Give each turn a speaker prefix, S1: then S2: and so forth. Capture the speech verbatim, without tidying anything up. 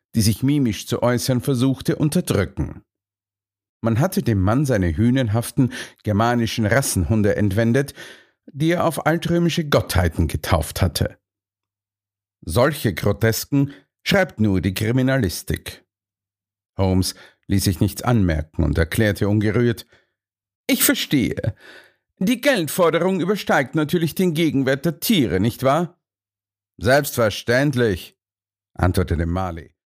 S1: die sich mimisch zu äußern versuchte, unterdrücken. Man hatte dem Mann seine hünenhaften germanischen Rassenhunde entwendet, die er auf altrömische Gottheiten getauft hatte. Solche Grotesken schreibt nur die Kriminalistik. Holmes ließ sich nichts anmerken und erklärte ungerührt: »Ich verstehe. Die Geldforderung übersteigt natürlich den Gegenwert der Tiere, nicht wahr?« »Selbstverständlich«, antwortete Marley.